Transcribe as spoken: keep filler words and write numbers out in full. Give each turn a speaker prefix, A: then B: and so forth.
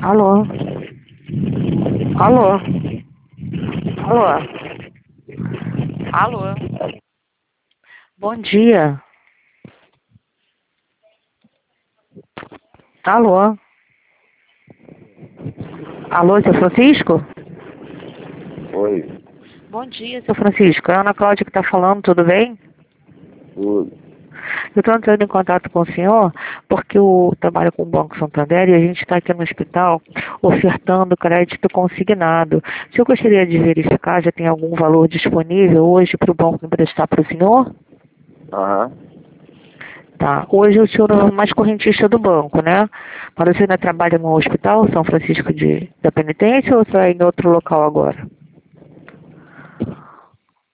A: Alô? Alô? Alô? Alô? Bom dia. Alô? Alô, seu Francisco?
B: Oi,
A: Bom dia, seu Francisco. É a Ana Cláudia que está falando, tudo bem?
B: tudo.
A: Eu estou entrando em contato com o senhor porque eu trabalho com o Banco Santander e a gente está aqui no hospital ofertando crédito consignado. O senhor gostaria de verificar, já tem algum valor disponível hoje para o banco emprestar para o senhor?
B: Aham.
A: Tá. Hoje o senhor é mais correntista do banco, né? Mas você ainda trabalha no hospital São Francisco de, da Penitência ou está em outro local agora?